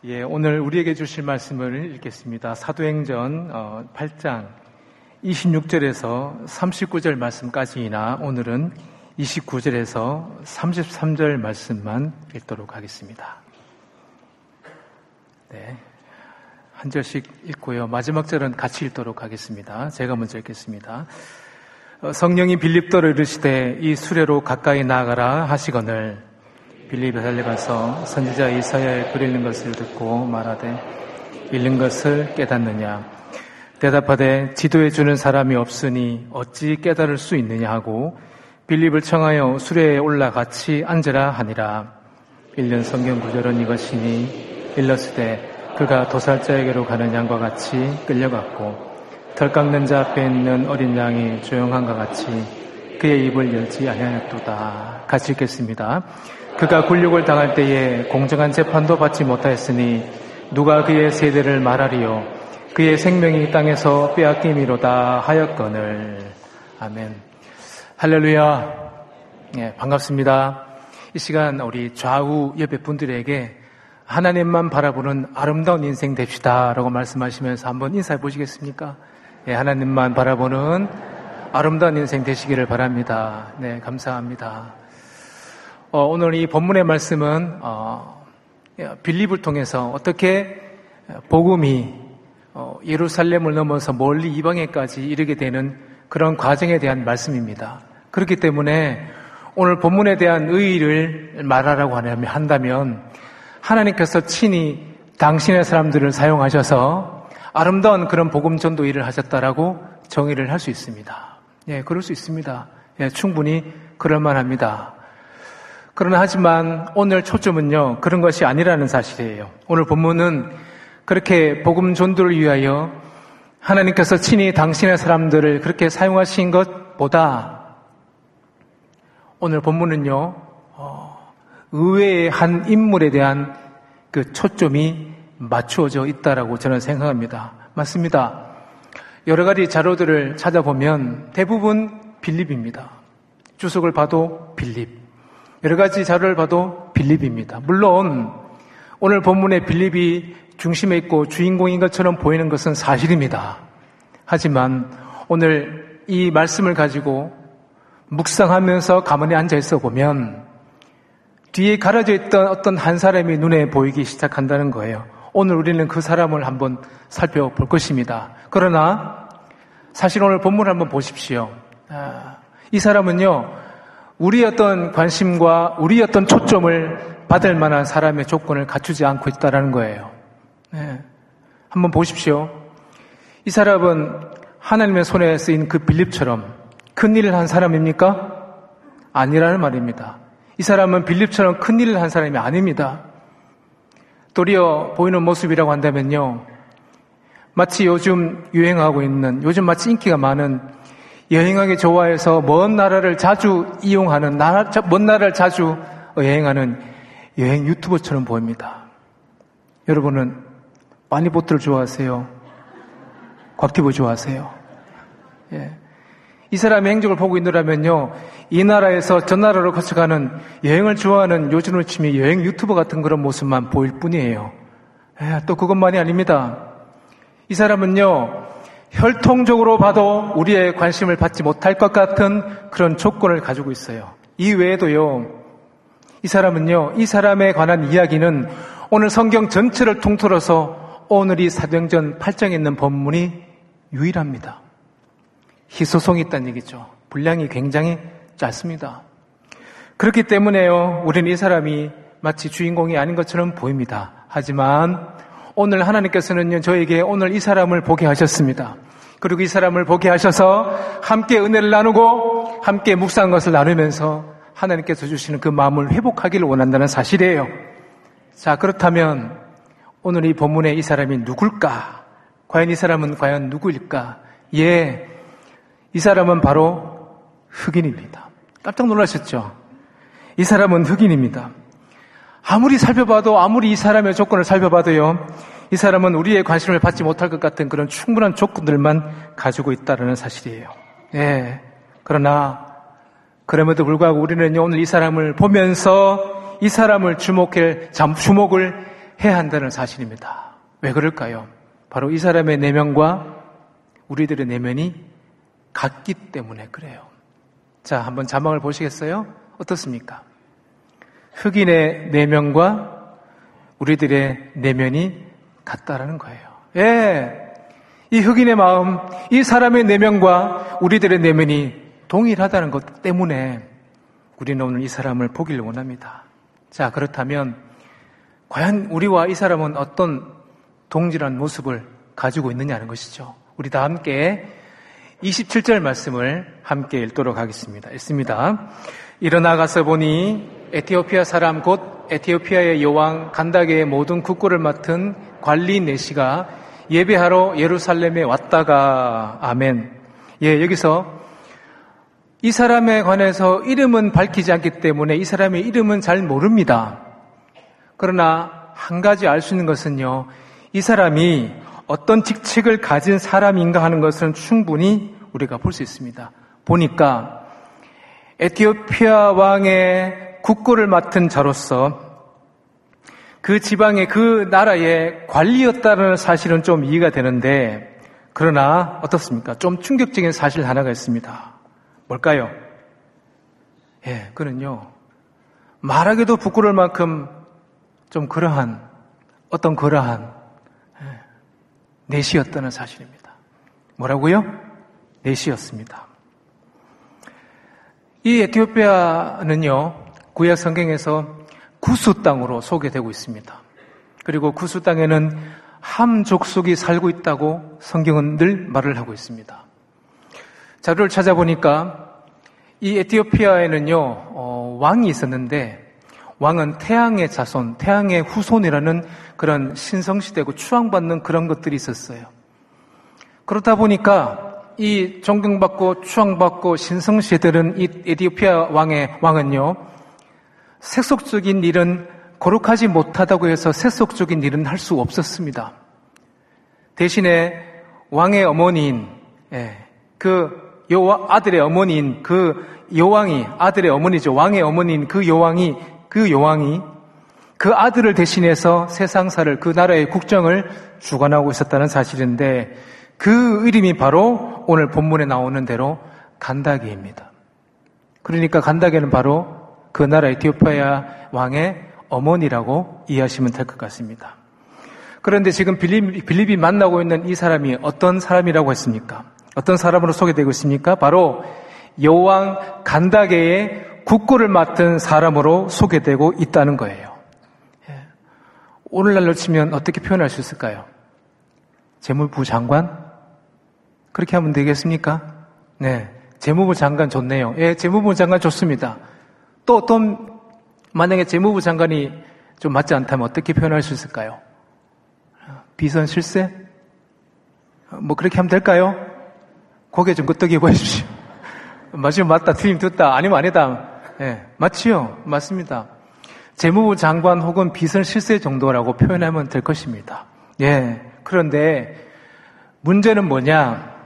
예, 오늘 우리에게 주실 말씀을 읽겠습니다. 사도행전 8장 26절에서 39절 말씀까지이나 오늘은 29절에서 33절 말씀만 읽도록 하겠습니다. 네, 한 절씩 읽고요. 마지막 절은 같이 읽도록 하겠습니다. 제가 먼저 읽겠습니다. 성령이 빌립더로 이르시되 이 수레로 가까이 나아가라 하시거늘 빌립이 달려가서 선지자 이사야의 글 읽는 것을 듣고 말하되 읽는 것을 깨닫느냐 대답하되 지도해 주는 사람이 없으니 어찌 깨달을 수 있느냐 하고 빌립을 청하여 수레에 올라 같이 앉으라 하니라. 읽는 성경 구절은 이것이니 일렀으되 그가 도살자에게로 가는 양과 같이 끌려갔고 털 깎는 자 앞에 있는 어린 양이 조용한과 같이 그의 입을 열지 아니하였도다. 같이 읽겠습니다. 그가 굴욕을 당할 때에 공정한 재판도 받지 못하였으니 누가 그의 세대를 말하리요 그의 생명이 땅에서 빼앗김이로다 하였거늘. 아멘. 할렐루야. 예, 반갑습니다. 이 시간 우리 좌우 옆에 분들에게 하나님만 바라보는 아름다운 인생 됩시다 라고 말씀하시면서 한번 인사해 보시겠습니까? 예, 하나님만 바라보는 아름다운 인생 되시기를 바랍니다. 네, 감사합니다. 오늘 이 본문의 말씀은 빌립을 통해서 어떻게 복음이 예루살렘을 넘어서 멀리 이방에까지 이르게 되는 그런 과정에 대한 말씀입니다. 그렇기 때문에 오늘 본문에 대한 의의를 말하라고 한다면 하나님께서 친히 당신의 사람들을 사용하셔서 아름다운 그런 복음 전도 일을 하셨다라고 정의를 할 수 있습니다. 예, 그럴 수 있습니다. 예, 충분히 그럴 만합니다. 그러나 하지만 오늘 초점은요, 그런 것이 아니라는 사실이에요. 오늘 본문은 그렇게 복음 전도를 위하여 하나님께서 친히 당신의 사람들을 그렇게 사용하신 것보다 오늘 본문은요, 의외의 한 인물에 대한 그 초점이 맞추어져 있다라고 저는 생각합니다. 맞습니다. 여러 가지 자료들을 찾아보면 대부분 빌립입니다. 주석을 봐도 빌립. 여러 가지 자료를 봐도 빌립입니다. 물론 오늘 본문에 빌립이 중심에 있고 주인공인 것처럼 보이는 것은 사실입니다. 하지만 오늘 이 말씀을 가지고 묵상하면서 가만히 앉아 있어 보면 뒤에 가려져 있던 어떤 한 사람이 눈에 보이기 시작한다는 거예요. 오늘 우리는 그 사람을 한번 살펴볼 것입니다. 그러나 사실 오늘 본문을 한번 보십시오. 이 사람은요, 우리의 어떤 관심과 우리의 어떤 초점을 받을 만한 사람의 조건을 갖추지 않고 있다는 거예요. 네. 한번 보십시오. 이 사람은 하나님의 손에 쓰인 그 빌립처럼 큰 일을 한 사람입니까? 아니라는 말입니다. 이 사람은 빌립처럼 큰 일을 한 사람이 아닙니다. 도리어 보이는 모습이라고 한다면요, 마치 요즘 유행하고 있는, 요즘 마치 인기가 많은, 여행하기 좋아해서 먼 나라를 자주 이용하는, 먼 나라를 자주 여행하는 여행 유튜버처럼 보입니다. 여러분은 빠니보트를 좋아하세요? 곽튜브 좋아하세요? 예. 이 사람의 행적을 보고 있느라면요, 이 나라에서 저 나라로 거쳐가는 여행을 좋아하는 요즘으로 치면 여행 유튜버 같은 그런 모습만 보일 뿐이에요. 예, 또 그것만이 아닙니다. 이 사람은요, 혈통적으로 봐도 우리의 관심을 받지 못할 것 같은 그런 조건을 가지고 있어요. 이 외에도요, 이 사람은요, 이 사람에 관한 이야기는 오늘 성경 전체를 통틀어서 오늘 이 사도행전 8장에 있는 본문이 유일합니다. 희소성이 있다는 얘기죠. 분량이 굉장히 짧습니다. 그렇기 때문에요, 우리는 이 사람이 마치 주인공이 아닌 것처럼 보입니다. 하지만 오늘 하나님께서는요, 저에게 오늘 이 사람을 보게 하셨습니다. 그리고 이 사람을 보게 하셔서 함께 은혜를 나누고 함께 묵상한 것을 나누면서 하나님께서 주시는 그 마음을 회복하기를 원한다는 사실이에요. 자, 그렇다면 오늘 이 본문에 이 사람이 누굴까? 과연 이 사람은 과연 누구일까? 예, 이 사람은 바로 흑인입니다. 깜짝 놀라셨죠? 이 사람은 흑인입니다. 아무리 살펴봐도, 아무리 이 사람의 조건을 살펴봐도요, 이 사람은 우리의 관심을 받지 못할 것 같은 그런 충분한 조건들만 가지고 있다는 사실이에요. 예. 그러나 그럼에도 불구하고 우리는 오늘 이 사람을 보면서 이 사람을 주목을 해야 한다는 사실입니다. 왜 그럴까요? 바로 이 사람의 내면과 우리들의 내면이 같기 때문에 그래요. 자, 한번 자막을 보시겠어요? 어떻습니까? 흑인의 내면과 우리들의 내면이 같다라는 거예요. 예. 이 흑인의 마음, 이 사람의 내면과 우리들의 내면이 동일하다는 것 때문에 우리는 오늘 이 사람을 보기를 원합니다. 자, 그렇다면 과연 우리와 이 사람은 어떤 동질한 모습을 가지고 있느냐는 것이죠. 우리 다 함께 27절 말씀을 함께 읽도록 하겠습니다. 읽습니다. 일어나 가서 보니 에티오피아 사람 곧 에티오피아의 여왕 간다게의 모든 국고를 맡은 관리 내시가 예배하러 예루살렘에 왔다가 아멘. 예, 여기서 이 사람에 관해서 이름은 밝히지 않기 때문에 이 사람의 이름은 잘 모릅니다. 그러나 한 가지 알 수 있는 것은요, 이 사람이 어떤 직책을 가진 사람인가 하는 것은 충분히 우리가 볼 수 있습니다. 보니까 에티오피아 왕의 국고를 맡은 자로서 그 지방의 그 나라의 관리였다는 사실은 좀 이해가 되는데, 그러나 어떻습니까? 좀 충격적인 사실 하나가 있습니다. 뭘까요? 예, 그는요, 말하기도 부끄러울 만큼 좀 그러한 내시였다는 사실입니다. 뭐라고요? 내시였습니다. 이 에티오피아는요, 구약 성경에서 구스 땅으로 소개되고 있습니다. 그리고 구스 땅에는 함 족속이 살고 있다고 성경은 늘 말을 하고 있습니다. 자료를 찾아보니까 이 에티오피아에는요, 왕이 있었는데 왕은 태양의 자손, 태양의 후손이라는 그런 신성시대고 추앙받는 그런 것들이 있었어요. 그렇다 보니까 이 존경받고 추앙받고 신성시대들은 이 에티오피아 왕은요, 세속적인 일은 거룩하지 못하다고 해서 세속적인 일은 할 수 없었습니다. 대신에 왕의 어머니인 아들의 어머니인 그 여왕이, 아들의 어머니죠. 왕의 어머니인 그 여왕이 그 아들을 대신해서 세상사를, 그 나라의 국정을 주관하고 있었다는 사실인데, 그 이름이 바로 오늘 본문에 나오는 대로 간다게입니다. 그러니까 간다게는 바로 그 나라 에티오피아 왕의 어머니라고 이해하시면 될 것 같습니다. 그런데 지금 빌립이 만나고 있는 이 사람이 어떤 사람이라고 했습니까? 어떤 사람으로 소개되고 있습니까? 바로 여왕 간다게의 국고를 맡은 사람으로 소개되고 있다는 거예요. 오늘날로 치면 어떻게 표현할 수 있을까요? 재무부 장관? 그렇게 하면 되겠습니까? 네, 재무부 장관 좋네요. 예, 재무부 장관 좋습니다. 또 만약에 재무부 장관이 좀 맞지 않다면 어떻게 표현할 수 있을까요? 비선 실세? 뭐 그렇게 하면 될까요? 고개 좀 끄덕이고 해주십시오. 맞으면 맞다, 틀리면 듣다, 아니면 아니다. 예, 맞지요? 맞습니다. 재무부 장관 혹은 비선 실세 정도라고 표현하면 될 것입니다. 예, 그런데 문제는 뭐냐?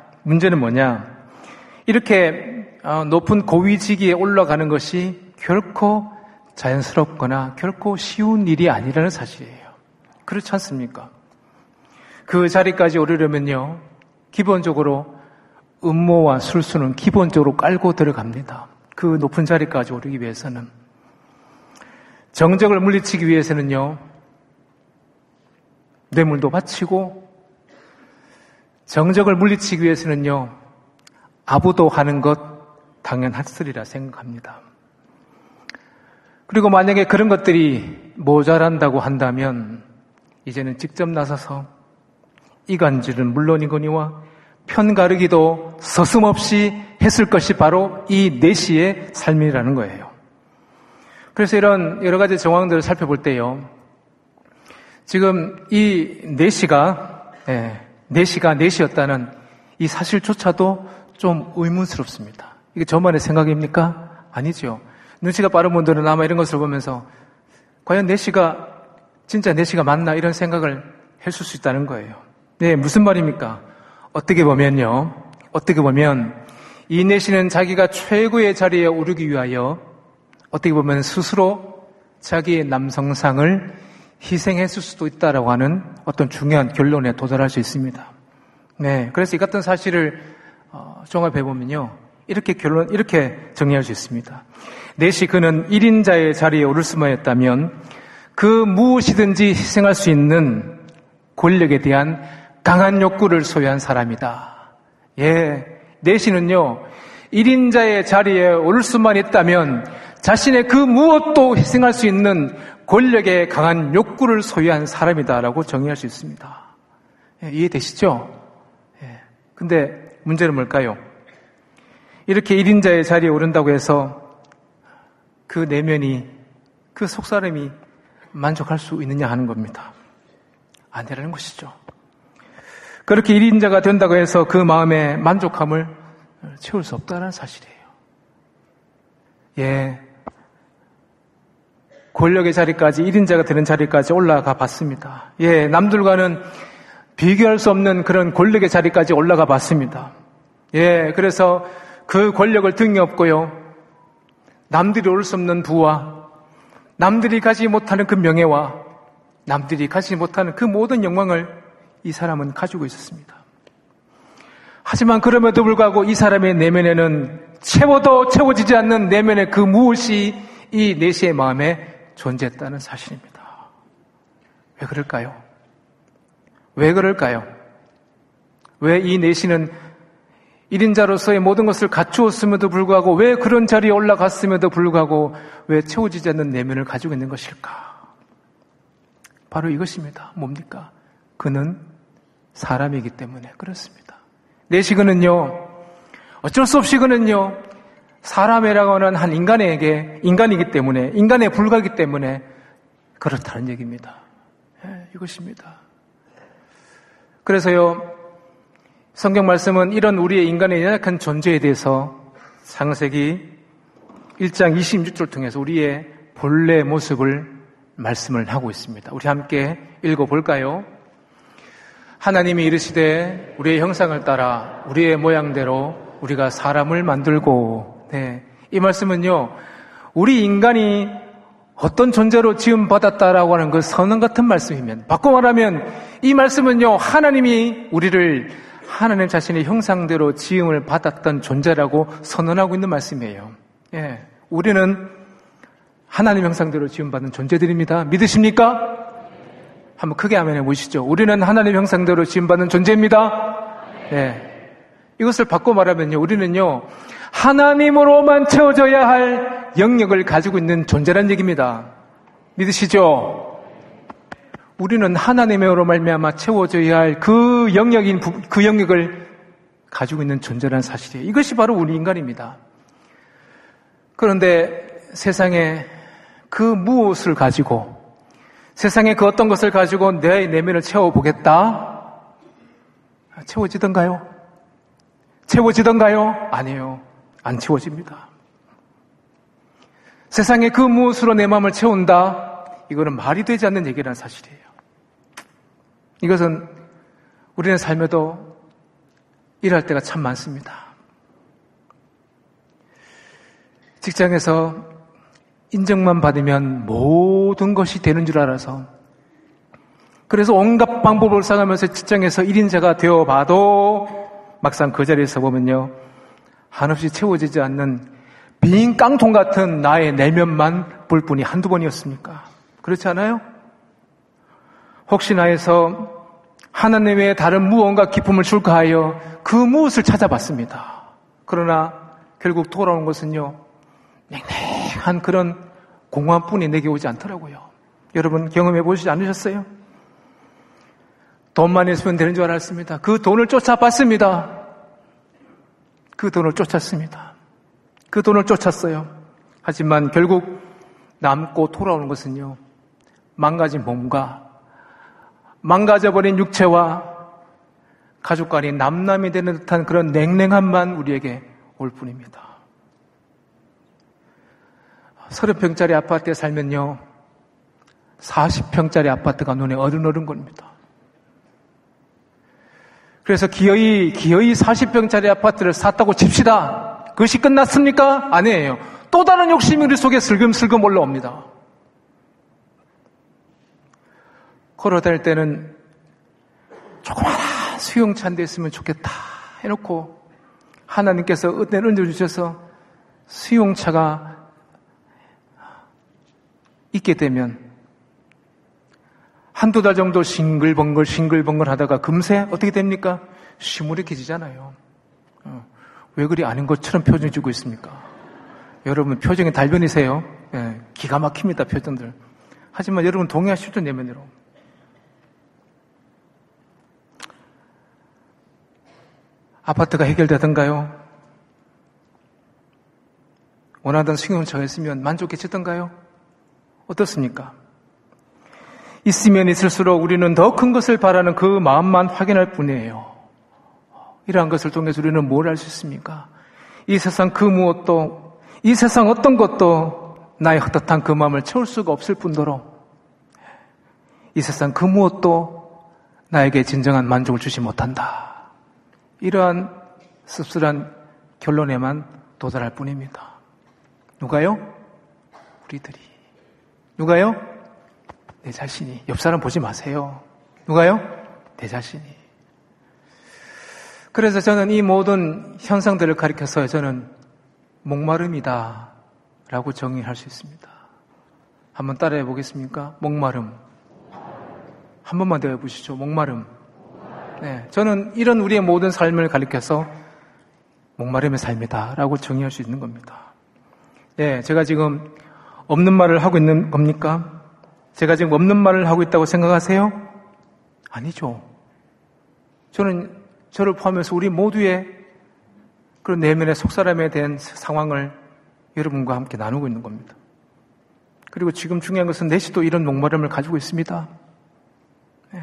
이렇게 높은 고위직위에 올라가는 것이 결코 자연스럽거나 결코 쉬운 일이 아니라는 사실이에요. 그렇지 않습니까? 그 자리까지 오르려면요, 기본적으로 음모와 술수는 기본적으로 깔고 들어갑니다. 그 높은 자리까지 오르기 위해서는. 정적을 물리치기 위해서는요, 뇌물도 바치고, 정적을 물리치기 위해서는요, 아부도 하는 것 당연하으리라 생각합니다. 그리고 만약에 그런 것들이 모자란다고 한다면 이제는 직접 나서서 이간질은 물론이거니와 편가르기도 서슴없이 했을 것이 바로 이 내시의 삶이라는 거예요. 그래서 이런 여러 가지 정황들을 살펴볼 때요, 지금 이 내시가 내시였다는 이 사실조차도 좀 의문스럽습니다. 이게 저만의 생각입니까? 아니죠. 눈치가 빠른 분들은 아마 이런 것을 보면서 과연 진짜 내시가 맞나 이런 생각을 했을 수 있다는 거예요. 네, 무슨 말입니까? 어떻게 보면 이 내시는 자기가 최고의 자리에 오르기 위하여 어떻게 보면 스스로 자기의 남성상을 희생했을 수도 있다라고 하는 어떤 중요한 결론에 도달할 수 있습니다. 네, 그래서 이 같은 사실을 종합해 보면요, 이렇게 정리할 수 있습니다. 넷이 그는 1인자의 자리에 오를 수만 했다면 그 무엇이든지 희생할 수 있는 권력에 대한 강한 욕구를 소유한 사람이다. 예, 넷이는요, 1인자의 자리에 오를 수만 있다면 자신의 그 무엇도 희생할 수 있는 권력에 강한 욕구를 소유한 사람이다라고 정의할 수 있습니다. 예, 이해되시죠? 예. 근데 문제는 뭘까요? 이렇게 1인자의 자리에 오른다고 해서 그 내면이, 그 속사람이 만족할 수 있느냐 하는 겁니다. 아니라는 것이죠. 그렇게 1인자가 된다고 해서 그 마음의 만족함을 채울 수 없다는 사실이에요. 예. 권력의 자리까지, 1인자가 되는 자리까지 올라가 봤습니다. 예, 남들과는 비교할 수 없는 그런 권력의 자리까지 올라가 봤습니다. 예, 그래서 그 권력을 등에 업고요, 남들이 오를 수 없는 부와 남들이 가지 못하는 그 명예와 남들이 가지 못하는 그 모든 영광을 이 사람은 가지고 있었습니다. 하지만 그럼에도 불구하고 이 사람의 내면에는 채워도 채워지지 않는 내면의 그 무엇이 이 넷의 마음에 존재했다는 사실입니다. 왜 그럴까요? 왜 그럴까요? 왜 이 넷이는 1인자로서의 모든 것을 갖추었음에도 불구하고, 왜 그런 자리에 올라갔음에도 불구하고 왜 채워지지 않는 내면을 가지고 있는 것일까? 바로 이것입니다. 뭡니까? 그는 사람이기 때문에 그렇습니다. 넷이 그는요, 어쩔 수 없이 그는요, 사람이라고 하는 한 인간이기 때문에, 인간에 불과하기 때문에 그렇다는 얘기입니다. 예, 이것입니다. 그래서요, 성경 말씀은 이런 우리의 인간의 연약한 존재에 대해서 창세기 1장 26절을 통해서 우리의 본래 모습을 말씀을 하고 있습니다. 우리 함께 읽어볼까요? 하나님이 이르시되 우리의 형상을 따라 우리의 모양대로 우리가 사람을 만들고, 네, 이 말씀은요, 우리 인간이 어떤 존재로 지음받았다라고 하는 그 선언 같은 말씀이면, 바꿔 말하면 이 말씀은요, 하나님이 우리를 하나님 자신의 형상대로 지음을 받았던 존재라고 선언하고 있는 말씀이에요. 예, 우리는 하나님 형상대로 지음받은 존재들입니다. 믿으십니까? 한번 크게 아멘해 보시죠. 우리는 하나님 형상대로 지음받은 존재입니다. 예, 이것을 바꿔 말하면요, 우리는요, 하나님으로만 채워져야 할 영역을 가지고 있는 존재란 얘기입니다. 믿으시죠? 우리는 하나님으로 말미암아 채워져야 할 그 영역을 가지고 있는 존재라는 사실이에요. 이것이 바로 우리 인간입니다. 그런데 세상에 그 무엇을 가지고, 세상에 그 어떤 것을 가지고 내 내면을 채워보겠다? 채워지던가요? 채워지던가요? 아니에요. 안 채워집니다. 세상에 그 무엇으로 내 마음을 채운다? 이거는 말이 되지 않는 얘기라는 사실이에요. 이것은 우리는 삶에도 일할 때가 참 많습니다. 직장에서 인정만 받으면 모든 것이 되는 줄 알아서, 그래서 온갖 방법을 써가면서 직장에서 1인자가 되어봐도 막상 그 자리에서 보면요, 한없이 채워지지 않는 빈 깡통 같은 나의 내면만 볼 뿐이 한두 번이었습니까? 그렇지 않아요? 혹시나 해서 하나님 외에 다른 무언가 기쁨을 줄까 하여 그 무엇을 찾아봤습니다. 그러나 결국 돌아오는 것은요, 냉랭한 그런 공허함뿐이 내게 오지 않더라고요. 여러분 경험해 보시지 않으셨어요? 돈만 있으면 되는 줄 알았습니다. 그 돈을 쫓아봤습니다. 그 돈을 쫓았습니다. 그 돈을 쫓았어요. 하지만 결국 남고 돌아오는 것은요, 망가진 몸과 망가져버린 육체와 가족 간이 남남이 되는 듯한 그런 냉랭함만 우리에게 올 뿐입니다. 30평짜리 아파트에 살면요, 40평짜리 아파트가 눈에 어른어른 겁니다. 그래서 기어이 40평짜리 아파트를 샀다고 칩시다. 그것이 끝났습니까? 아니에요. 또 다른 욕심이 우리 속에 슬금슬금 올라옵니다. 걸어다닐 때는 조그마한 수용차 한 대 있으면 좋겠다 해놓고 하나님께서 은혜를 주셔서 수용차가 있게 되면 한두 달 정도 싱글벙글 하다가 금세 어떻게 됩니까? 시무룩해지잖아요. 왜 그리 아닌 것처럼 표정 주고 있습니까? 여러분 표정이 달변이세요? 예, 기가 막힙니다, 표정들. 하지만 여러분 동의하시죠, 내면으로. 아파트가 해결되던가요? 원하던 승용차가 있으면 만족해지던가요? 어떻습니까? 있으면 있을수록 우리는 더 큰 것을 바라는 그 마음만 확인할 뿐이에요. 이러한 것을 통해서 우리는 뭘 알 수 있습니까? 이 세상 그 무엇도, 이 세상 어떤 것도 나의 헛헛한 그 마음을 채울 수가 없을 뿐더러 이 세상 그 무엇도 나에게 진정한 만족을 주지 못한다. 이러한 씁쓸한 결론에만 도달할 뿐입니다. 누가요? 우리들이. 누가요? 내 자신이. 옆 사람 보지 마세요. 누가요? 내 자신이. 그래서 저는 이 모든 현상들을 가리켜서 저는 목마름이다 라고 정의할 수 있습니다. 한번 따라해 보겠습니까? 목마름. 한 번만 더 해보시죠. 목마름. 네, 저는 이런 우리의 모든 삶을 가리켜서 목마름의 삶이다 라고 정의할 수 있는 겁니다. 네, 제가 지금 없는 말을 하고 있는 겁니까? 제가 지금 없는 말을 하고 있다고 생각하세요? 아니죠. 저는 저를 포함해서 우리 모두의 그런 내면의 속사람에 대한 상황을 여러분과 함께 나누고 있는 겁니다. 그리고 지금 중요한 것은 내시도 이런 목마름을 가지고 있습니다. 네.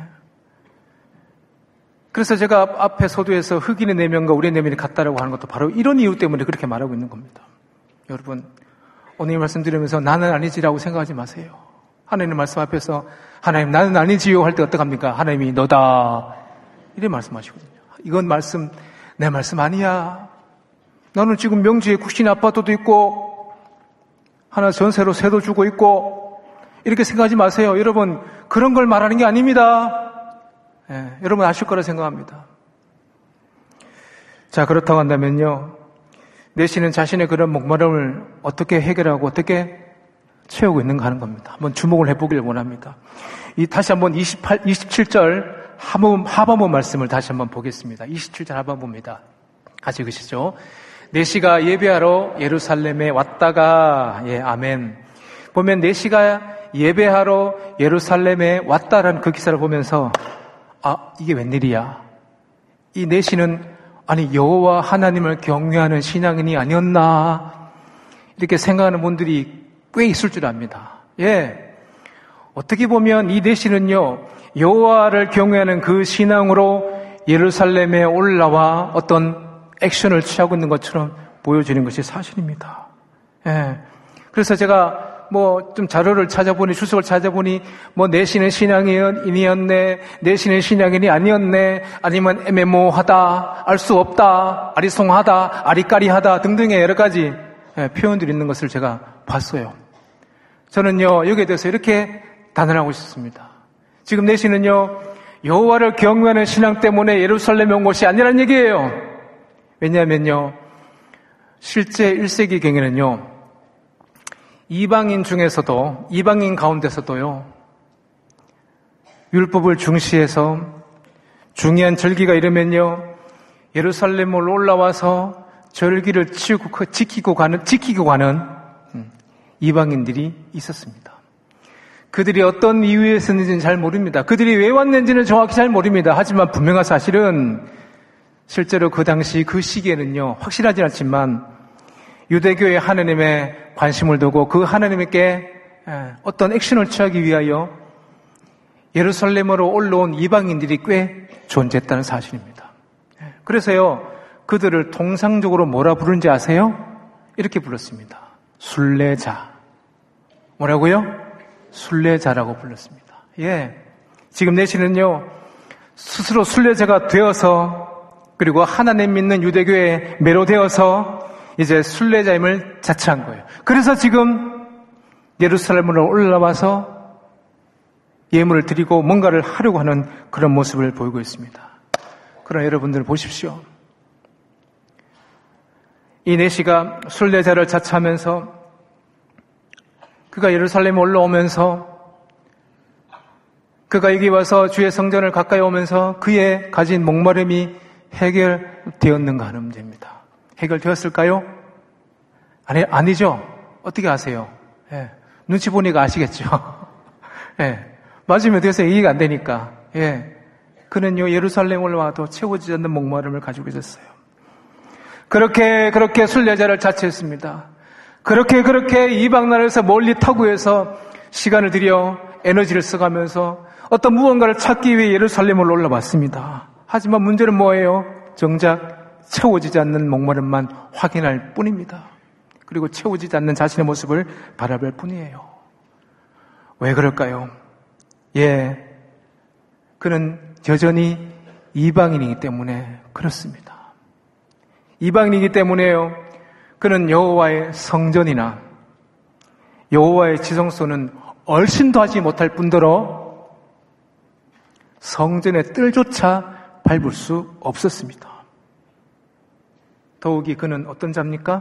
그래서 제가 앞에 서두에서 흑인의 내면과 우리의 내면이 같다라고 하는 것도 바로 이런 이유 때문에 그렇게 말하고 있는 겁니다. 여러분, 오늘 이 말씀 드리면서 나는 아니지라고 생각하지 마세요. 하나님 말씀 앞에서 하나님 나는 아니지요 할 때 어떡합니까? 하나님이 너다 이렇게 말씀하시거든요. 이건 말씀 내 말씀 아니야. 나는 지금 명지에 국신 아파트도 있고 하나 전세로 세도 주고 있고 이렇게 생각하지 마세요. 여러분 그런 걸 말하는 게 아닙니다. 예, 여러분 아실 거라 생각합니다. 자, 그렇다고 한다면요, 내시는 자신의 그런 목마름을 어떻게 해결하고 어떻게 채우고 있는가 하는 겁니다. 한번 주목을 해보길 원합니다. 다시 한번 27절 하반부 말씀을 다시 한번 보겠습니다. 27절 하반부입니다. 같이 읽으시죠. 내시가 예배하러 예루살렘에 왔다가, 예, 아멘. 보면 내시가 예배하러 예루살렘에 왔다라는 그 기사를 보면서 이게 웬일이야? 이 내시는 아니 여호와 하나님을 경외하는 신앙인이 아니었나? 이렇게 생각하는 분들이 꽤 있을 줄 압니다. 예, 어떻게 보면 이 내시는요 여호와를 경외하는 그 신앙으로 예루살렘에 올라와 어떤 액션을 취하고 있는 것처럼 보여지는 것이 사실입니다. 예, 그래서 제가 좀 자료를 찾아보니, 주석을 찾아보니, 내시는 신앙인이었네, 내시는 신앙인이 아니었네, 아니면 애매모호하다, 알 수 없다, 아리송하다, 아리까리하다 등등의 여러 가지 표현들이 있는 것을 제가 봤어요. 저는요, 여기에 대해서 이렇게 단언하고 싶습니다. 지금 내시는요, 여호와를 경외하는 신앙 때문에 예루살렘에 온 것이 아니라는 얘기예요. 왜냐하면요, 실제 1세기 경에는요, 이방인 중에서도, 이방인 가운데서도요, 율법을 중시해서 중요한 절기가 이르면요, 예루살렘으로 올라와서 절기를 지키고 가는 이방인들이 있었습니다. 그들이 어떤 이유에서는지는 잘 모릅니다. 그들이 왜 왔는지는 정확히 잘 모릅니다. 하지만 분명한 사실은 실제로 그 당시 그 시기에는요, 확실하지 않지만 유대교의 하나님에 관심을 두고 그 하나님께 어떤 액션을 취하기 위하여 예루살렘으로 올라온 이방인들이 꽤 존재했다는 사실입니다. 그래서요, 그들을 통상적으로 뭐라 부르는지 아세요? 이렇게 불렀습니다. 순례자. 뭐라고요? 순례자라고 불렀습니다. 예, 지금 내시는요, 스스로 순례자가 되어서 그리고 하나님 믿는 유대교에 매료되어서 이제 순례자임을 자처한 거예요. 그래서 지금 예루살렘으로 올라와서 예물을 드리고 뭔가를 하려고 하는 그런 모습을 보이고 있습니다. 그러나 여러분들 보십시오. 이 내시가 순례자를 자처하면서 그가 예루살렘에 올라오면서 그가 여기 와서 주의 성전을 가까이 오면서 그의 가진 목마름이 해결되었는가 하는 문제입니다. 해결되었을까요? 아니죠. 어떻게 아세요? 예, 눈치 보니까 아시겠죠. 예, 맞으면 돼서 이해가 안 되니까. 예, 그는요 예루살렘 올라와도 채워지지 않는 목마름을 가지고 있었어요. 그렇게 순례자를 자처했습니다. 그렇게 이방 나라에서 멀리 타구해서 시간을 들여 에너지를 써가면서 어떤 무언가를 찾기 위해 예루살렘을 올라왔습니다. 하지만 문제는 뭐예요? 정작 채워지지 않는 목마름만 확인할 뿐입니다. 그리고 채워지지 않는 자신의 모습을 바라볼 뿐이에요. 왜 그럴까요? 예, 그는 여전히 이방인이기 때문에 그렇습니다. 이방인이기 때문에요. 그는 여호와의 성전이나 여호와의 지성소는 얼씬도 하지 못할 뿐더러 성전의 뜰조차 밟을 수 없었습니다. 더욱이 그는 어떤 자입니까?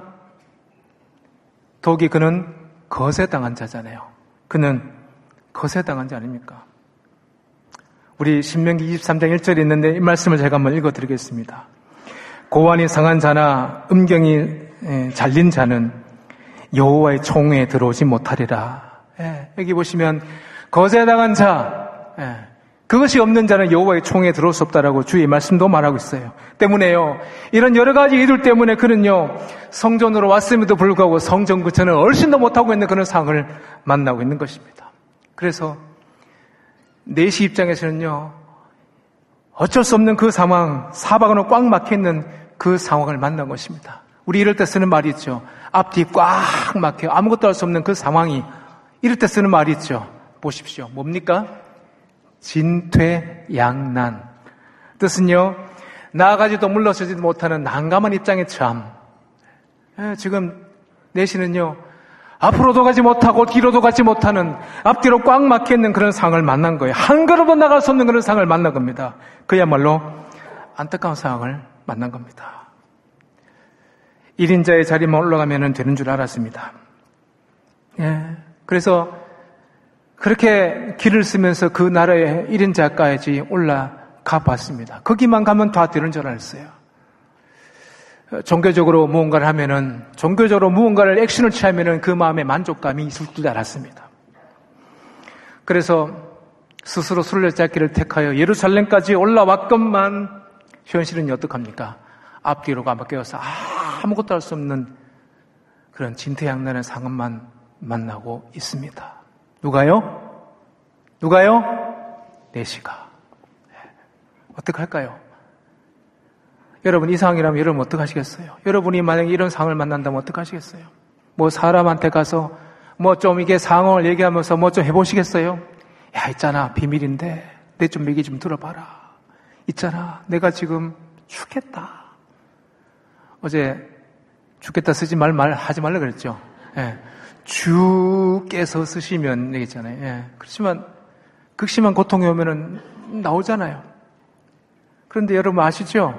더욱이 그는 거세당한 자잖아요. 그는 거세당한 자 아닙니까? 우리 신명기 23장 1절에 있는데 이 말씀을 제가 한번 읽어드리겠습니다. 고환이 상한 자나 음경이 잘린 자는 여호와의 총회에 들어오지 못하리라. 예, 여기 보시면 거세당한 자, 그것이 없는 자는 여호와의 총회에 들어올 수 없다라고 주의 말씀도 말하고 있어요. 때문에요, 이런 여러 가지 이들 때문에 그는요 성전으로 왔음에도 불구하고 성전 근처는 얼씬도 못하고 있는 그런 상황을 만나고 있는 것입니다. 그래서 내시 입장에서는요 어쩔 수 없는 그 상황, 사방으로 꽉 막혀있는 그 상황을 만난 것입니다. 우리 이럴 때 쓰는 말이 있죠. 앞뒤 꽉 막혀 아무것도 할 수 없는 그 상황이, 이럴 때 쓰는 말이 있죠. 보십시오. 뭡니까? 진퇴양난. 뜻은요, 나아가지도 물러서지도 못하는 난감한 입장에 처함. 지금 내시는요, 앞으로도 가지 못하고 뒤로도 가지 못하는, 앞뒤로 꽉 막혀있는 그런 상황을 만난 거예요. 한 걸음도 나갈 수 없는 그런 상황을 만난 겁니다. 그야말로 안타까운 상황을 만난 겁니다. 1인자의 자리만 올라가면 되는 줄 알았습니다. 그래서 그렇게 길을 쓰면서 그 나라의 1인자까지 올라가 봤습니다. 거기만 가면 다 되는 줄 알았어요. 종교적으로 무언가를 하면은, 종교적으로 무언가를 액션을 취하면은 그 마음에 만족감이 있을 줄 알았습니다. 그래서 스스로 순례자길을 택하여 예루살렘까지 올라왔건만 현실은 어떡합니까? 앞뒤로 가막혀서 아무것도 할 수 없는 그런 진퇴양난의 상황만 만나고 있습니다. 누가요? 내시가. 어떡할까요? 여러분 이 상황이라면 여러분 어떡하시겠어요? 여러분이 만약에 이런 상황을 만난다면 어떡하시겠어요? 뭐 사람한테 가서 뭐 좀 이게 상황을 얘기하면서 뭐 좀 해보시겠어요? 야, 있잖아, 비밀인데 내 좀 얘기 좀 들어봐라. 있잖아, 내가 지금 죽겠다. 어제 죽겠다 쓰지 하지 말라 그랬죠. 주께서 쓰시면 되겠잖아요. 그렇지만 극심한 고통이 오면은 나오잖아요. 그런데 여러분 아시죠?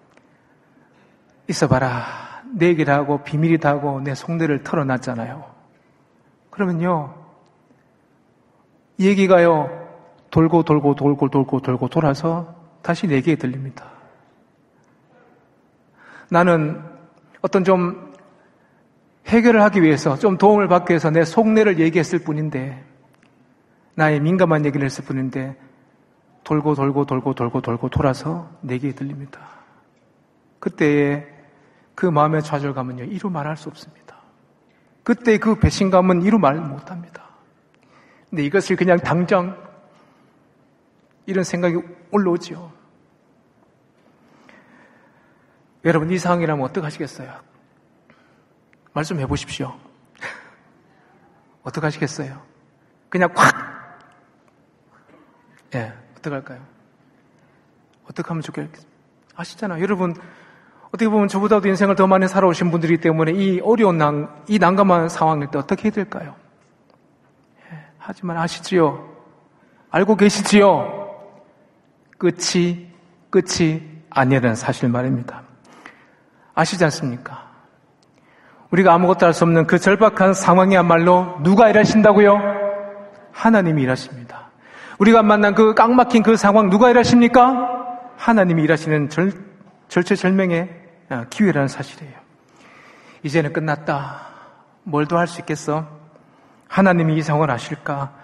있어봐라. 내 얘기를 하고 비밀이다 하고 내 속내를 털어놨잖아요. 그러면요, 이 얘기가요 돌고 돌아서 다시 내게 들립니다. 나는 어떤 좀 해결을 하기 위해서, 좀 도움을 받기 위해서 내 속내를 얘기했을 뿐인데, 나의 민감한 얘기를 했을 뿐인데 돌고 돌아서 내게 들립니다. 그때의 그 마음의 좌절감은요 이루 말할 수 없습니다. 그때 그 배신감은 이루 말 못합니다. 근데 이것을 그냥 당장 이런 생각이 올라오지요. 여러분 이 상황이라면 어떡하시겠어요? 말씀해 보십시오. 어떡하시겠어요? 그냥 콱! 어떡할까요? 어떻게 하면 좋겠어요? 아시잖아요. 여러분 어떻게 보면 저보다도 인생을 더 많이 살아오신 분들이기 때문에 이 어려운 이 난감한 상황일 때 어떻게 해야 될까요? 하지만 아시지요? 알고 계시지요? 끝이 아니라는 사실 말입니다. 아시지 않습니까? 우리가 아무것도 할 수 없는 그 절박한 상황이야말로 누가 일하신다고요? 하나님이 일하십니다. 우리가 만난 그 깡막힌 그 상황 누가 일하십니까? 하나님이 일하시는 절체절명의 기회라는 사실이에요. 이제는 끝났다. 뭘 더 할 수 있겠어? 하나님이 이 상황을 아실까?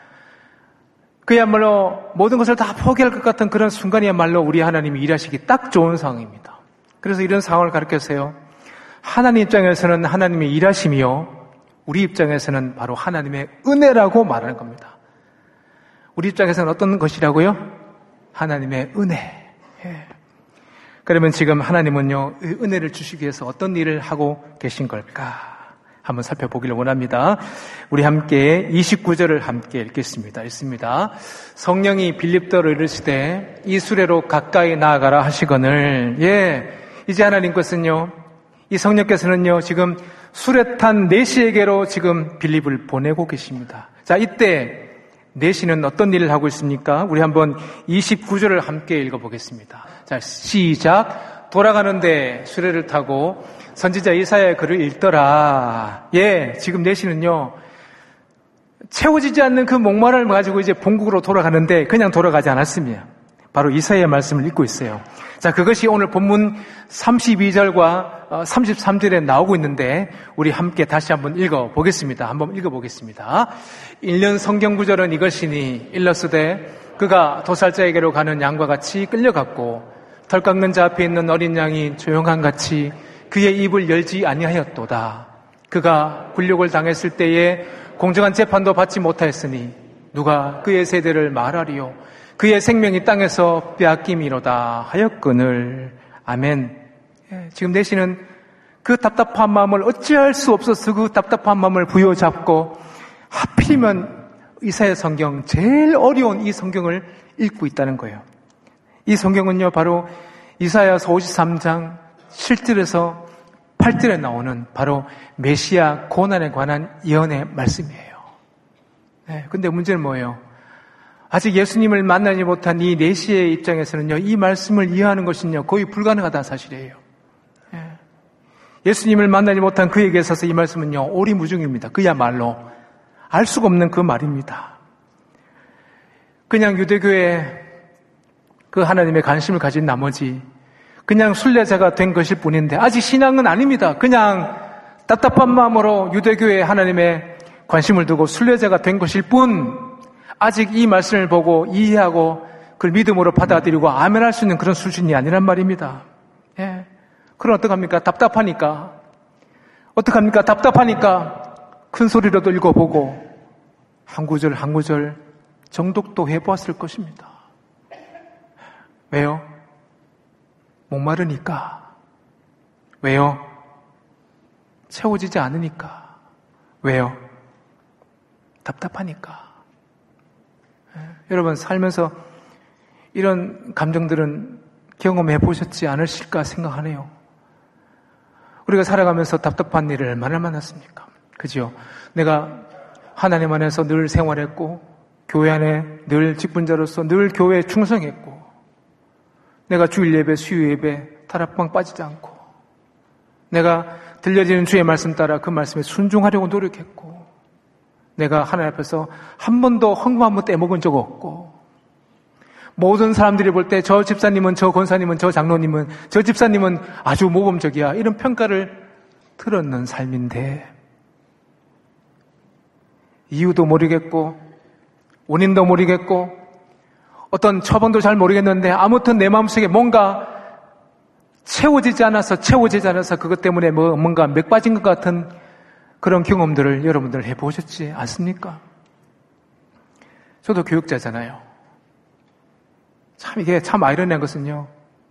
그야말로 모든 것을 다 포기할 것 같은 그런 순간이야말로 우리 하나님이 일하시기 딱 좋은 상황입니다. 그래서 이런 상황을 가르쳐서요. 하나님 입장에서는 하나님의 일하심이요. 우리 입장에서는 바로 하나님의 은혜라고 말하는 겁니다. 우리 입장에서는 어떤 것이라고요? 하나님의 은혜. 예. 그러면 지금 하나님은요, 은혜를 주시기 위해서 어떤 일을 하고 계신 걸까? 한번 살펴보기를 원합니다. 우리 함께 29절을 함께 읽겠습니다. 읽습니다. 성령이 빌립더를 이르시되 이 수레로 가까이 나아가라 하시거늘. 이제 하나님 것은요, 이 성령께서는요, 지금 수레탄 내시에게로 지금 빌립을 보내고 계십니다. 자, 이때 내시는 어떤 일을 하고 있습니까? 우리 한번 29절을 함께 읽어보겠습니다. 자, 시작. 돌아가는데 수레를 타고 선지자 이사야의 글을 읽더라. 지금 내시는요, 채워지지 않는 그 목마름을 가지고 이제 본국으로 돌아가는데 그냥 돌아가지 않았습니다. 바로 이사야의 말씀을 읽고 있어요. 자, 그것이 오늘 본문 32절과 33절에 나오고 있는데 우리 함께 다시 한번 읽어보겠습니다. 한번 읽어보겠습니다. 1년 성경 구절은 이것이니 일러스되 그가 도살자에게로 가는 양과 같이 끌려갔고 털 깎는 자 앞에 있는 어린 양이 조용한 같이 그의 입을 열지 아니하였도다. 그가 굴욕을 당했을 때에 공정한 재판도 받지 못하였으니 누가 그의 세대를 말하리요. 그의 생명이 땅에서 빼앗김이로다 하였거늘. 아멘. 지금 내시는 그 답답한 마음을 어찌할 수 없어서 그 답답한 마음을 부여잡고 하필이면 이사야 성경, 제일 어려운 이 성경을 읽고 있다는 거예요. 이 성경은요, 바로 이사야서 53장 7절에서 8절에 나오는 바로 메시아 고난에 관한 예언의 말씀이에요. 근데 문제는 뭐예요? 아직 예수님을 만나지 못한 이 내시의 입장에서는요, 이 말씀을 이해하는 것은요, 거의 불가능하다는 사실이에요. 예수님을 만나지 못한 그에게 있어서 이 말씀은요, 오리무중입니다. 그야말로 알 수가 없는 그 말입니다. 그냥 유대교에 그 하나님의 관심을 가진 나머지 그냥 순례자가 된 것일 뿐인데 아직 신앙은 아닙니다. 그냥 답답한 마음으로 유대교에 하나님의 관심을 두고 순례자가 된 것일 뿐 아직 이 말씀을 보고 이해하고 그걸 믿음으로 받아들이고 아멘할 수 있는 그런 수준이 아니란 말입니다. 그럼 어떡합니까? 답답하니까. 어떡합니까? 답답하니까 큰 소리로도 읽어보고 한 구절 한 구절 정독도 해보았을 것입니다. 왜요? 목마르니까. 왜요? 채워지지 않으니까. 왜요? 답답하니까. 여러분, 살면서 이런 감정들은 경험해 보셨지 않으실까 생각하네요. 우리가 살아가면서 답답한 일을 얼마나 만났습니까? 그죠? 내가 하나님 안에서 늘 생활했고, 교회 안에 늘 직분자로서 늘 교회에 충성했고, 내가 주일 예배, 수요 예배 타락방 빠지지 않고, 내가 들려지는 주의 말씀 따라 그 말씀에 순종하려고 노력했고, 내가 하나님 앞에서 한 번도 헌금 한 번 떼먹은 적 없고, 모든 사람들이 볼 때 저 집사님은, 저 권사님은, 저 장로님은, 저 집사님은 아주 모범적이야, 이런 평가를 들었는 삶인데 이유도 모르겠고 원인도 모르겠고 어떤 처방도 잘 모르겠는데 아무튼 내 마음속에 뭔가 채워지지 않아서 그것 때문에 뭔가 맥 빠진 것 같은 그런 경험들을 여러분들 해보셨지 않습니까? 저도 교육자잖아요. 참 이게 참 아이러니한 것은요,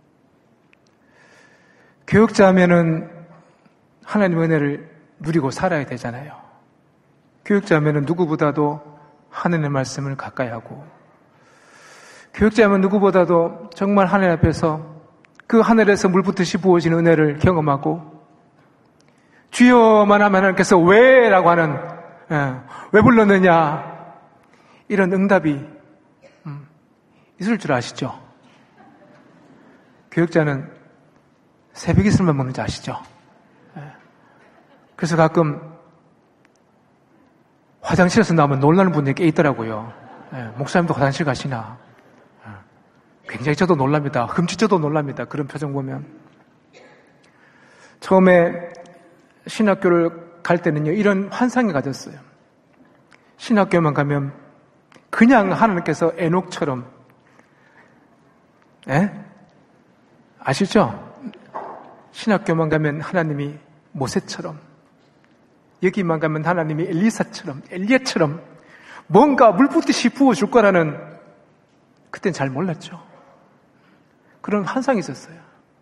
교육자 하면은 하나님의 은혜를 누리고 살아야 되잖아요. 교육자 하면은 누구보다도 하나님의 말씀을 가까이 하고, 교육자 하면 누구보다도 정말 하나님 앞에서 그 하늘에서 물붓듯이 부어지는 은혜를 경험하고, 주여만 하면 하나님께서 왜? 라고 하는, 왜 불렀느냐? 이런 응답이 있을 줄 아시죠? 교역자는 새벽 이슬만 먹는지 아시죠? 그래서 가끔 화장실에서 나오면 놀라는 분들이 꽤 있더라고요. 목사님도 화장실 가시나? 굉장히 저도 놀랍니다. 흠칫저도 놀랍니다. 그런 표정 보면. 처음에 신학교를 갈 때는요, 이런 환상이 가졌어요. 신학교만 가면 그냥 하나님께서 에녹처럼, 아시죠? 신학교만 가면 하나님이 모세처럼, 여기만 가면 하나님이 엘리사처럼, 엘리야처럼 뭔가 물붓듯이 부어줄 거라는, 그땐 잘 몰랐죠. 그런 환상이 있었어요.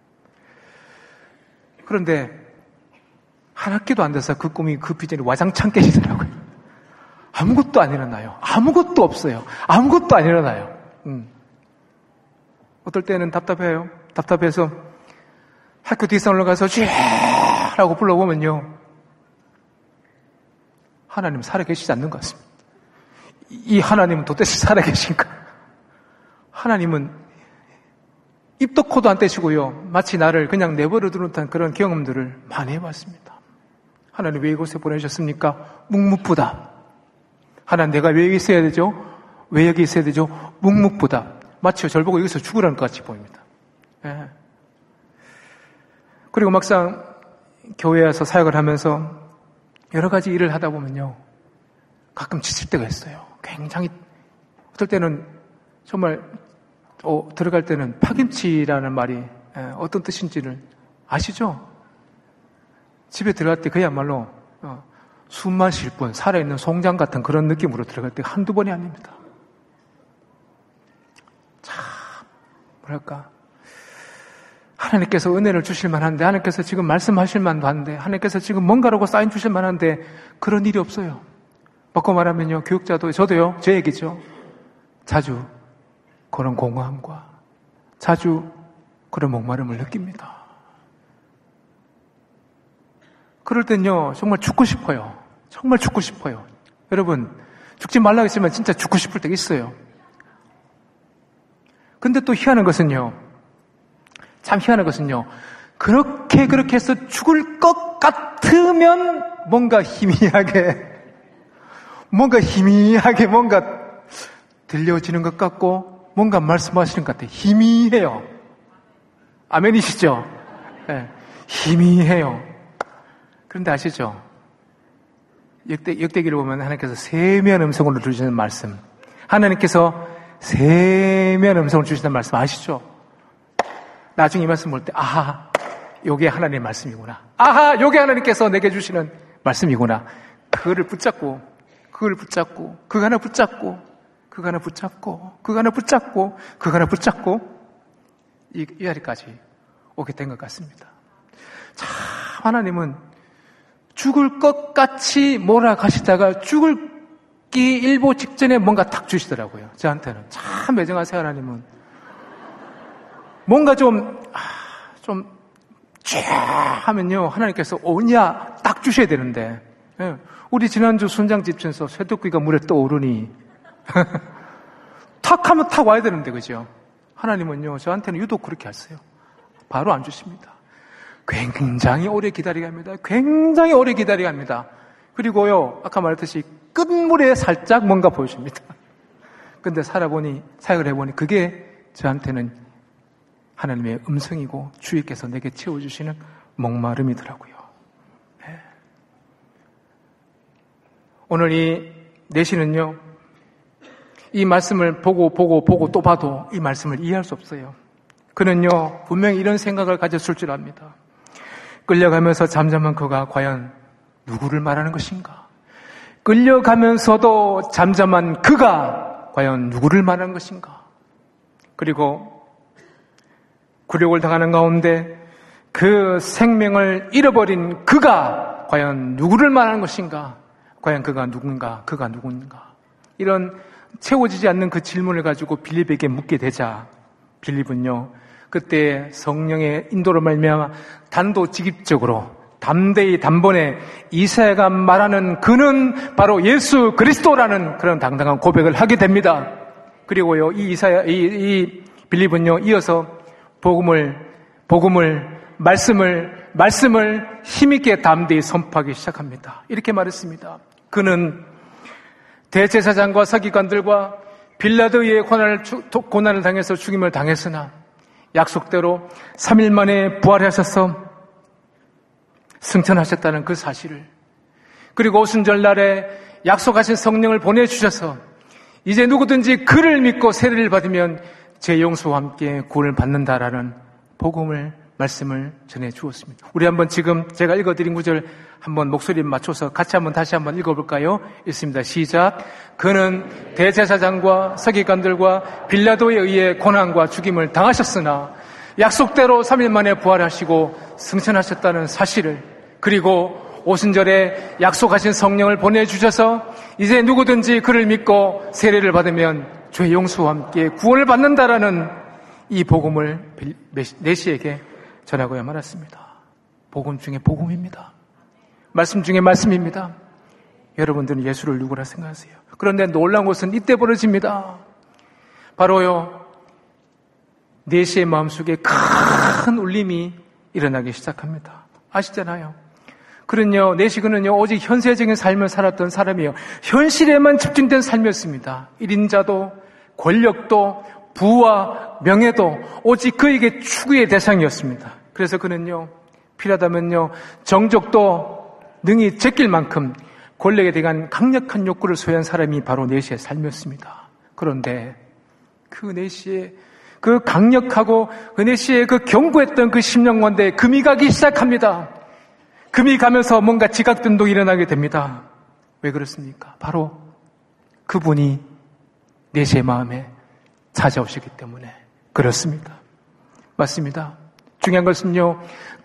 그런데 한 학기도 안 돼서 그 꿈이, 그 비전이 와장창 깨지더라고요. 아무것도 안 일어나요. 아무것도 없어요. 아무것도 안 일어나요. 어떨 때는 답답해요. 답답해서 학교 뒷산 올라가서 쥐라고 불러보면요, 하나님 살아계시지 않는 것 같습니다. 이 하나님은 도대체 살아계신가? 하나님은 입도 코도 안 떼시고요, 마치 나를 그냥 내버려 두는 듯한 그런 경험들을 많이 해봤습니다. 하나님 왜 이곳에 보내셨습니까? 묵묵부다. 하나님 내가 왜 여기 있어야 되죠? 왜 여기 있어야 되죠? 묵묵부다. 마치 절 보고 여기서 죽으라는 것 같이 보입니다. 예. 그리고 막상 교회에 와서 사역을 하면서 여러 가지 일을 하다 보면요, 가끔 지칠 때가 있어요. 굉장히, 어떨 때는 정말 들어갈 때는 파김치라는 말이 어떤 뜻인지를 아시죠? 집에 들어갈 때 그야말로 숨만 쉴 뿐, 살아있는 송장 같은 그런 느낌으로 들어갈 때 한두 번이 아닙니다. 참 뭐랄까, 하나님께서 은혜를 주실 만한데, 하나님께서 지금 말씀하실 만도 한데, 하나님께서 지금 뭔가라고 사인 주실 만한데 그런 일이 없어요. 바꿔 말하면요, 교육자도, 저도요, 제 얘기죠. 자주 그런 공허함과 자주 그런 목마름을 느낍니다. 그럴 땐요, 정말 죽고 싶어요. 정말 죽고 싶어요. 여러분, 죽지 말라고 했지만 진짜 죽고 싶을 때가 있어요. 근데 또 희한한 것은요, 참 희한한 것은요, 그렇게 해서 죽을 것 같으면 뭔가 희미하게 뭔가 들려지는 것 같고, 뭔가 말씀하시는 것 같아요. 희미해요. 아멘이시죠? 네, 희미해요. 그런데 아시죠? 역대기를 보면 하나님께서 세미한 음성으로 주시는 말씀, 하나님께서 세미한 음성을 주시는 말씀 아시죠? 나중에 이 말씀 볼 때, 아하, 요게 하나님의 말씀이구나. 아하, 요게 하나님께서 내게 주시는 말씀이구나. 그거를 붙잡고, 그거 하나 붙잡고, 이 자리까지 오게 된 것 같습니다. 참, 하나님은 죽을 것 같이 몰아가시다가 죽기 일보 직전에 뭔가 탁 주시더라고요. 저한테는. 참 매정하세요, 하나님은. 뭔가 쫙 하면요, 하나님께서 오냐 딱 주셔야 되는데, 우리 지난주 순장집천에서 쇠도끼가 물에 떠오르니 탁 하면 탁 와야 되는데, 그죠? 하나님은요, 저한테는 유독 그렇게 하세요. 바로 안 주십니다. 굉장히 오래 기다리게 합니다. 굉장히 오래 기다리게 합니다. 그리고요, 아까 말했듯이 끝물에 살짝 뭔가 보여줍니다. 근데 사역을 해보니 그게 저한테는 하나님의 음성이고 주님께서 내게 채워주시는 목마름이더라고요. 네. 오늘 이 내시는요, 이 말씀을 보고 또 봐도 이 말씀을 이해할 수 없어요. 그는요, 분명히 이런 생각을 가졌을 줄 압니다. 끌려가면서 잠잠한 그가 과연 누구를 말하는 것인가? 끌려가면서도 잠잠한 그가 과연 누구를 말하는 것인가? 그리고 굴욕을 당하는 가운데 그 생명을 잃어버린 그가 과연 누구를 말하는 것인가? 과연 그가 누군가? 이런 채워지지 않는 그 질문을 가지고 빌립에게 묻게 되자, 빌립은요, 그때 성령의 인도로 말미암아 단도직입적으로 담대히 단번에 이사야가 말하는 그는 바로 예수 그리스도라는 그런 당당한 고백을 하게 됩니다. 그리고요, 이 빌립은요, 이어서 말씀을 힘있게 담대히 선포하기 시작합니다. 이렇게 말했습니다. 그는 대제사장과 서기관들과 빌라도의 고난을 당해서 죽임을 당했으나 약속대로 3일 만에 부활하셔서 승천하셨다는 그 사실을, 그리고 오순절날에 약속하신 성령을 보내주셔서 이제 누구든지 그를 믿고 세례를 받으면 죄 용서와 함께 구원을 받는다라는 복음을 말씀을 전해 주었습니다. 우리 한번 지금 제가 읽어드린 구절 한번 목소리에 맞춰서 같이 다시 한번 읽어볼까요? 읽습니다. 시작. 그는 대제사장과 서기관들과 빌라도에 의해 고난과 죽임을 당하셨으나 약속대로 3일 만에 부활하시고 승천하셨다는 사실을, 그리고 오순절에 약속하신 성령을 보내주셔서 이제 누구든지 그를 믿고 세례를 받으면 죄 용서와 함께 구원을 받는다라는 이 복음을 내시에게 전하고야 말았습니다. 복음 중에 복음입니다. 말씀 중에 말씀입니다. 여러분들은 예수를 누구라 생각하세요? 그런데 놀라운 것은 이때 벌어집니다. 바로요, 내시의 마음속에 큰 울림이 일어나기 시작합니다. 아시잖아요. 그는요, 내시그는요, 오직 현세적인 삶을 살았던 사람이에요. 현실에만 집중된 삶이었습니다. 1인자도, 권력도, 부와 명예도 오직 그에게 추구의 대상이었습니다. 그래서 그는요, 필요하다면요, 정적도 능히 제낄 만큼 권력에 대한 강력한 욕구를 소유한 사람이 바로 내시의 삶이었습니다. 그런데 그 내시의 그 강력하고 그 내시의 그 견고했던 그 심령 가운데 금이 가기 시작합니다. 금이 가면서 뭔가 지각변동이 일어나게 됩니다. 왜 그렇습니까? 바로 그분이 내시의 마음에 찾아오시기 때문에 그렇습니다. 맞습니다. 중요한 것은요,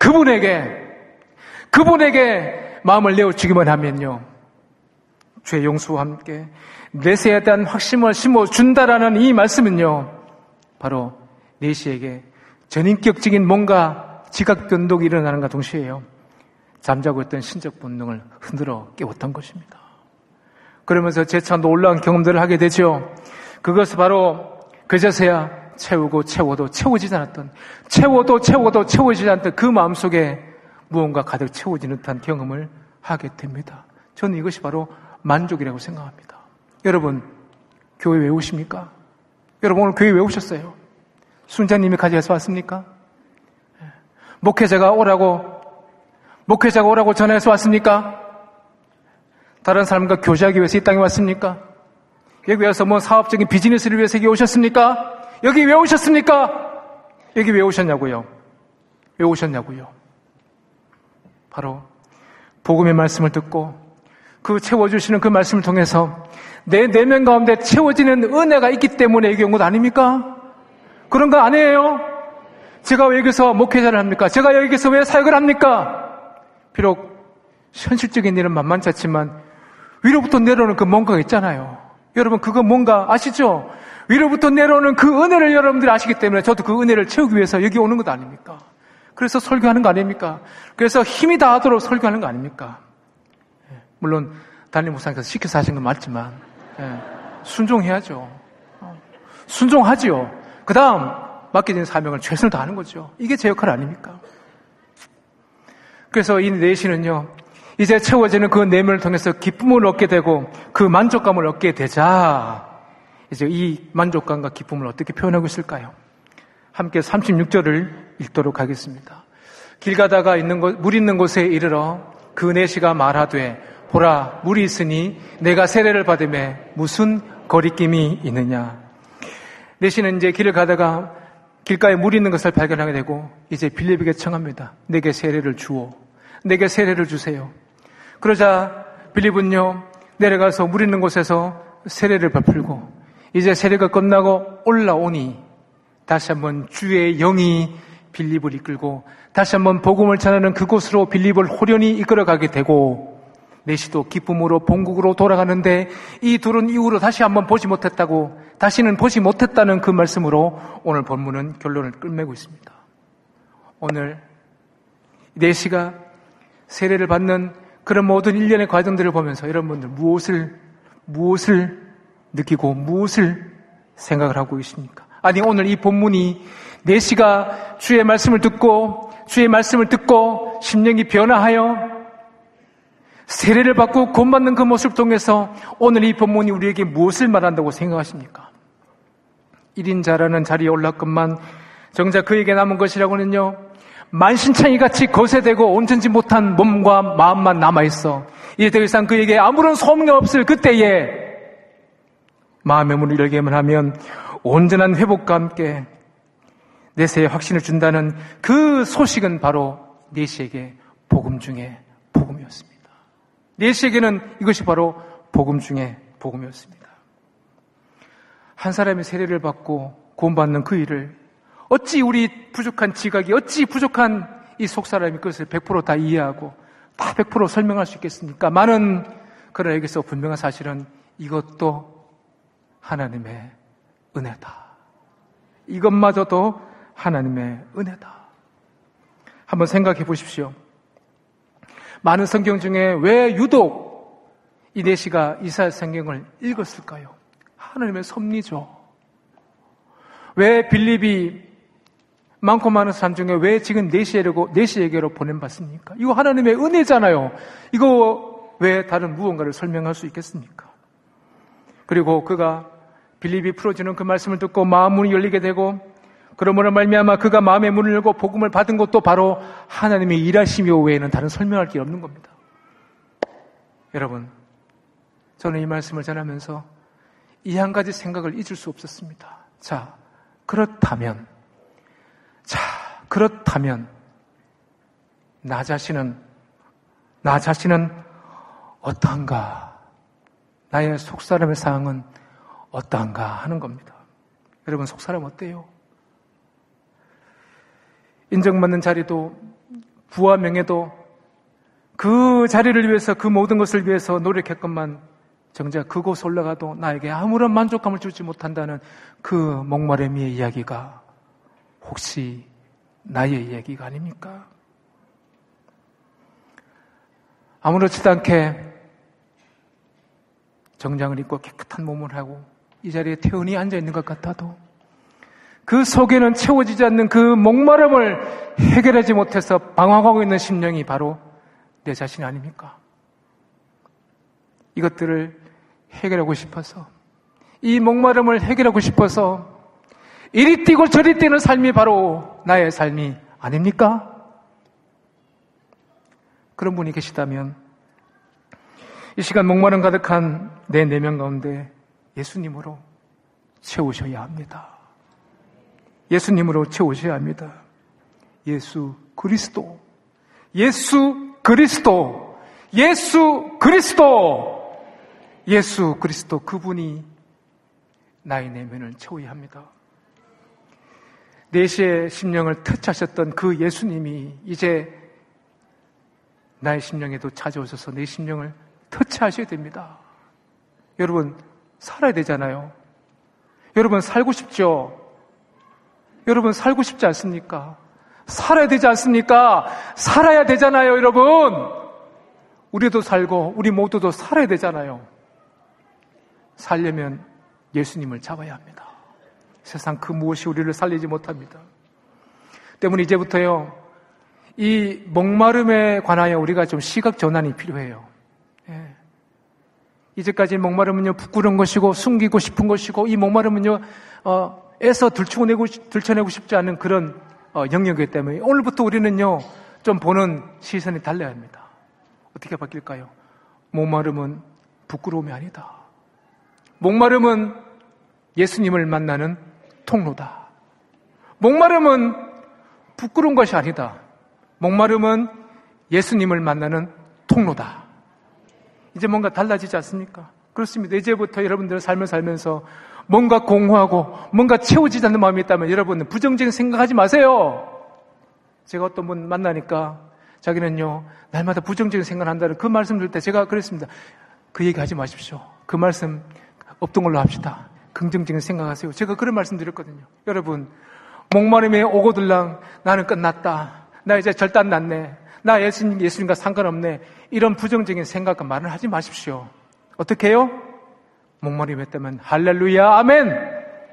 그분에게 마음을 내어주기만 하면요, 죄 용서와 함께 내세에 대한 확신을 심어준다라는 이 말씀은요, 바로 내시에게 전인격적인 뭔가 지각변동이 일어나는가 동시에요, 잠자고 있던 신적 본능을 흔들어 깨웠던 것입니다. 그러면서 재차 놀라운 경험들을 하게 되죠. 그것은 바로 그제서야 채워도 채워지지 않았던, 채워도 채워지지 않던 그 마음속에 무언가 가득 채워지는 듯한 경험을 하게 됩니다. 저는 이것이 바로 만족이라고 생각합니다. 여러분, 교회 왜 오십니까? 여러분, 오늘 교회 왜 오셨어요? 순자님이 가져가서 왔습니까? 목회자가 오라고 전화해서 왔습니까? 다른 사람과 교제하기 위해서 이 땅에 왔습니까? 여기 와서 뭐 사업적인 비즈니스를 위해서 여기 오셨습니까? 여기 왜 오셨습니까? 여기 왜 오셨냐고요? 왜 오셨냐고요? 바로 복음의 말씀을 듣고 그 채워주시는 그 말씀을 통해서 내 내면 가운데 채워지는 은혜가 있기 때문에 여기 온 것 아닙니까? 그런 거 아니에요? 제가 왜 여기서 목회자를 합니까? 제가 여기서 왜 사역을 합니까? 비록 현실적인 일은 만만치 않지만 위로부터 내려오는 그 뭔가가 있잖아요. 여러분, 그거 뭔가 아시죠? 위로부터 내려오는 그 은혜를 여러분들이 아시기 때문에 저도 그 은혜를 채우기 위해서 여기 오는 것 아닙니까? 그래서 설교하는 거 아닙니까? 그래서 힘이 다하도록 설교하는 거 아닙니까? 물론 담임 목사님께서 시켜서 하신 건 맞지만 순종해야죠. 순종하지요. 그 다음 맡겨진 사명을 최선을 다하는 거죠. 이게 제 역할 아닙니까? 그래서 이 내시는요, 이제 채워지는 그 내면을 통해서 기쁨을 얻게 되고 그 만족감을 얻게 되자 이제 이 만족감과 기쁨을 어떻게 표현하고 있을까요? 함께 36절을 읽도록 하겠습니다. 길 가다가 물 있는 곳에 이르러 그 내시가 말하되 보라, 물이 있으니 내가 세례를 받음에 무슨 거리낌이 있느냐. 내시는 이제 길을 가다가 길가에 물이 있는 것을 발견하게 되고 이제 빌립에게 청합니다. 내게 세례를 주오. 내게 세례를 주세요. 그러자 빌립은요, 내려가서 물 있는 곳에서 세례를 베풀고 이제 세례가 끝나고 올라오니 다시 한번 주의 영이 빌립을 이끌고 다시 한번 복음을 전하는 그곳으로 빌립을 호련히 이끌어가게 되고 내시도 기쁨으로 본국으로 돌아가는데 이 둘은 이후로 다시 한번 다시는 보지 못했다는 그 말씀으로 오늘 본문은 결론을 끝맺고 있습니다. 오늘 내시가 세례를 받는 그런 모든 일련의 과정들을 보면서 여러분들 무엇을 느끼고 무엇을 생각을 하고 계십니까? 아니, 오늘 이 본문이 내시가 주의 말씀을 듣고 심령이 변화하여 세례를 받고 구원받는 그 모습을 통해서 오늘 이 본문이 우리에게 무엇을 말한다고 생각하십니까? 1인 자라는 자리에 올랐건만 정작 그에게 남은 것이라고는요, 만신창이 같이 거세되고 온전지 못한 몸과 마음만 남아있어 이제 더 이상 그에게 아무런 소망이 없을 그때에 마음의 문을 열게만 하면 온전한 회복과 함께 내세에 확신을 준다는 그 소식은 바로 내시에게 복음 중에 복음이었습니다. 내시에게는 이것이 바로 복음 중에 복음이었습니다. 한 사람이 세례를 받고 구원받는 그 일을 어찌 우리 부족한 지각이, 어찌 부족한 이 속사람이 그것을 100% 다 이해하고 다 100% 설명할 수 있겠습니까? 많은, 그러나 여기서 분명한 사실은 이것도 하나님의 은혜다. 이것마저도 하나님의 은혜다. 한번 생각해 보십시오. 많은 성경 중에 왜 유독 이 내시가 이사야 성경을 읽었을까요? 하나님의 섭리죠. 왜 빌립이 많고 많은 사람 중에 왜 지금 내시에게로 보낸받습니까? 이거 하나님의 은혜잖아요. 이거 왜 다른 무언가를 설명할 수 있겠습니까? 그리고 그가 빌립이 풀어주는 그 말씀을 듣고 마음 문이 열리게 되고, 그러므로 말미암아 그가 마음의 문을 열고 복음을 받은 것도 바로 하나님의 일하심이요 외에는 다른 설명할 게 없는 겁니다. 여러분, 저는 이 말씀을 전하면서 이 한 가지 생각을 잊을 수 없었습니다. 그렇다면 나 자신은 어떠한가? 나의 속사람의 상황은 어떠한가 하는 겁니다. 여러분, 속사람 어때요? 인정받는 자리도, 부와 명예도, 그 자리를 위해서, 그 모든 것을 위해서 노력했건만 정작 그곳 올라가도 나에게 아무런 만족감을 주지 못한다는 그 목마름의 이야기가 혹시 나의 이야기가 아닙니까? 아무렇지도 않게 정장을 입고 깨끗한 몸을 하고 이 자리에 태연히 앉아있는 것 같아도 그 속에는 채워지지 않는 그 목마름을 해결하지 못해서 방황하고 있는 심령이 바로 내 자신 아닙니까? 이것들을 해결하고 싶어서, 이 목마름을 해결하고 싶어서 이리 뛰고 저리 뛰는 삶이 바로 나의 삶이 아닙니까? 그런 분이 계시다면 이 시간 목마름 가득한 내 내면 가운데 예수님으로 채우셔야 합니다. 예수님으로 채우셔야 합니다. 예수 그리스도, 예수 그리스도, 예수 그리스도, 예수 그리스도, 그분이 나의 내면을 채워야 합니다. 내시의 심령을 터치하셨던 그 예수님이 이제 나의 심령에도 찾아오셔서 내 심령을 터치하셔야 됩니다. 여러분, 살아야 되잖아요. 여러분, 살고 싶죠? 여러분, 살고 싶지 않습니까? 살아야 되지 않습니까? 살아야 되잖아요, 여러분. 우리도 살고 우리 모두도 살아야 되잖아요. 살려면 예수님을 잡아야 합니다. 세상 그 무엇이 우리를 살리지 못합니다. 때문에 이제부터요, 이 목마름에 관하여 우리가 좀 시각 전환이 필요해요. 이제까지 목마름은요, 부끄러운 것이고 숨기고 싶은 것이고, 이 목마름은요, 애써 들춰내고 싶지 않은 그런 영역이기 때문에 오늘부터 우리는요, 좀 보는 시선이 달라야 합니다. 어떻게 바뀔까요? 목마름은 부끄러움이 아니다. 목마름은 예수님을 만나는 통로다. 목마름은 부끄러운 것이 아니다. 목마름은 예수님을 만나는 통로다. 이제 뭔가 달라지지 않습니까? 그렇습니다. 이제부터 여러분들의 삶을 살면서 뭔가 공허하고 뭔가 채워지지 않는 마음이 있다면 여러분은 부정적인 생각하지 마세요. 제가 어떤 분 만나니까 자기는요, 날마다 부정적인 생각을 한다는 그 말씀 들을 때 제가 그랬습니다. 그 얘기 하지 마십시오. 그 말씀 없던 걸로 합시다. 긍정적인 생각하세요. 제가 그런 말씀 드렸거든요. 여러분, 목마름에 오고들랑 나는 끝났다. 나 이제 절단 났네. 나 예수님과 상관없네. 이런 부정적인 생각과 말을 하지 마십시오. 어떻게 해요? 목마름이 있다면 할렐루야, 아멘.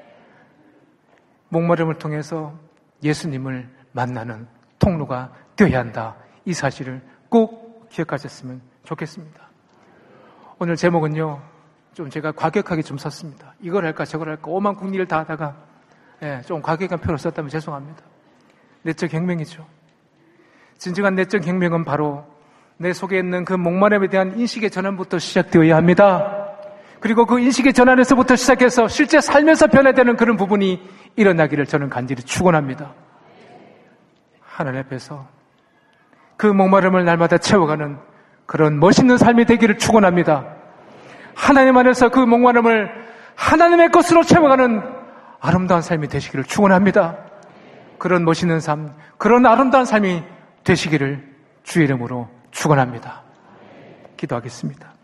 목마름을 통해서 예수님을 만나는 통로가 되어야 한다. 이 사실을 꼭 기억하셨으면 좋겠습니다. 오늘 제목은요, 좀 제가 과격하게 좀 썼습니다. 이걸 할까 저걸 할까 오만 국리를 다 하다가 좀 과격한 표를 썼다면 죄송합니다. 내적 혁명이죠. 진정한 내적 혁명은 바로 내 속에 있는 그 목마름에 대한 인식의 전환부터 시작되어야 합니다. 그리고 그 인식의 전환에서부터 시작해서 실제 삶에서 변화되는 그런 부분이 일어나기를 저는 간절히 축원합니다. 하나님 앞에서 그 목마름을 날마다 채워가는 그런 멋있는 삶이 되기를 축원합니다. 하나님 안에서 그 목마름을 하나님의 것으로 채워가는 아름다운 삶이 되시기를 축원합니다. 그런 멋있는 삶, 그런 아름다운 삶이 되시기를 주의 이름으로 축원합니다. 기도하겠습니다.